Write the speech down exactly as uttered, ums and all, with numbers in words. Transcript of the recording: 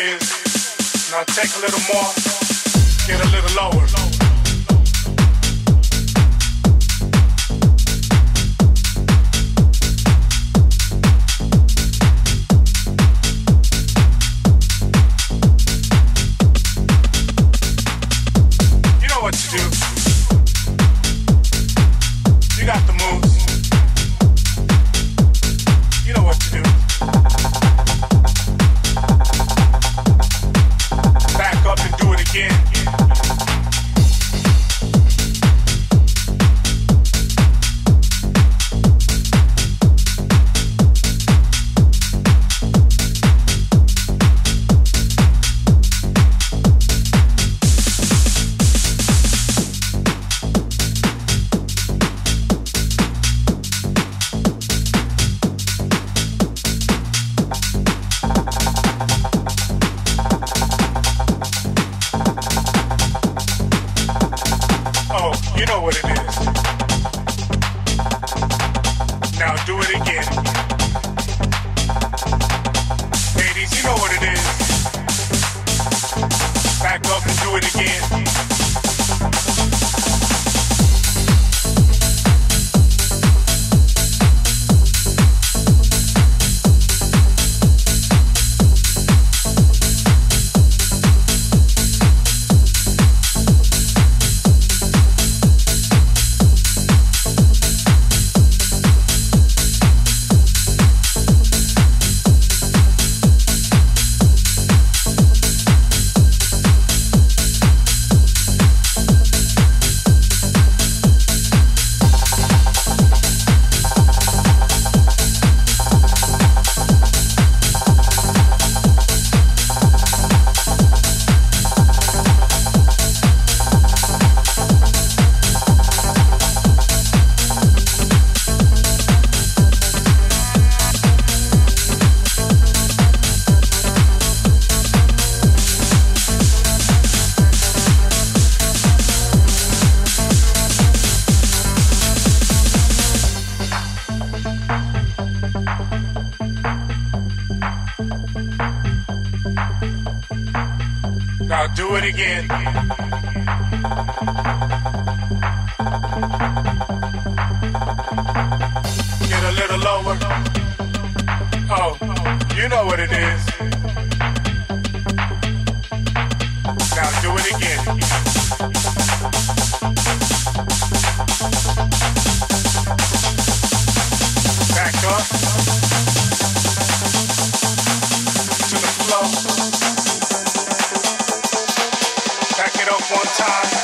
is. Now take a little more, get a little lower. You know what to do. You got the moves. You know what to do. Back up and do it again. You know what it is. Now do it again. Ladies, you know what it is. Back up and do it again. Now do it again. Get a little lower. Oh, you know what it is. Now do it again. Back up to the flow. Back it up one time.